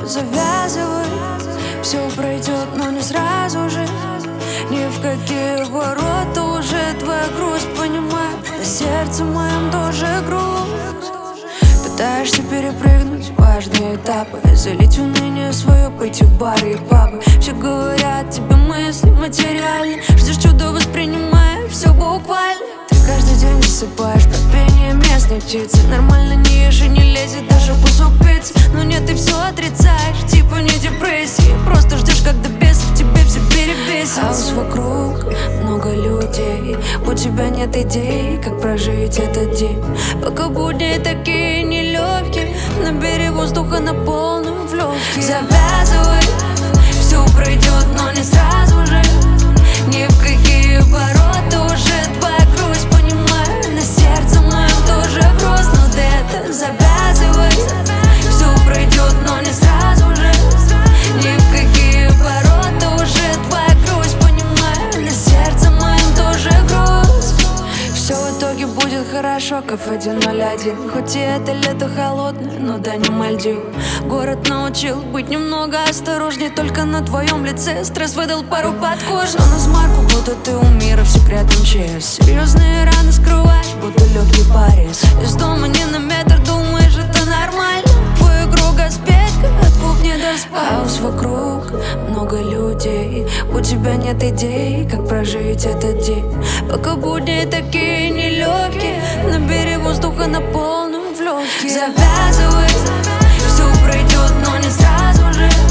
завязывай. Все пройдет, но не сразу же. Ни в какие ворота уже твоя грусть, понимаю. На сердце моем тоже грусть. Пытаешься перепрыгнуть важные этапы, залить уныние свое, пойти в бары и пабы. Все говорят тебе мысли материальны, ждешь чудо, воспринимая все буквально. Ты каждый день засыпаешь под пение местной птицы. Нормально не ешь и не лезет даже кусок пиццы. Но нет, ты все отрицаешь, типа не депрессии. Просто ждешь, когда без тебе все перебесится. Хаос вокруг, много людей. У тебя нет идей, как прожить этот день. Пока будни такие нелегкие, набери воздуха на полную в легкие. Завязывай, все пройдет, но не сразу же. Ни в какие ворота уже твоя грусть, понимаю. На сердце моем тоже грустно, но ты это завязывай. Все пройдет, но не сразу же. Ни в какие ворота уже твоя грусть, понимаю. На сердце моем тоже грусть. Все в итоге будет хорошо, кафе 101. Хоть и это лето холодное, но да не Мальдив. Город научил быть немного осторожнее. Только на твоем лице стресс выдал пару под кожу. Все на смарку, будто ты у мира в секретном ЧС. Серьезные раны скрываешь, будто легкий порез. Из дома не на метр, думаешь, это нормально. Твою игру Газпетка, от кухни до спальни. Хаос вокруг, много людей. У тебя нет идей, как прожить этот день. Пока будни такие нелегкие, набери воздуха на полную в легкие. Завязывай, все пройдет, но не сразу же.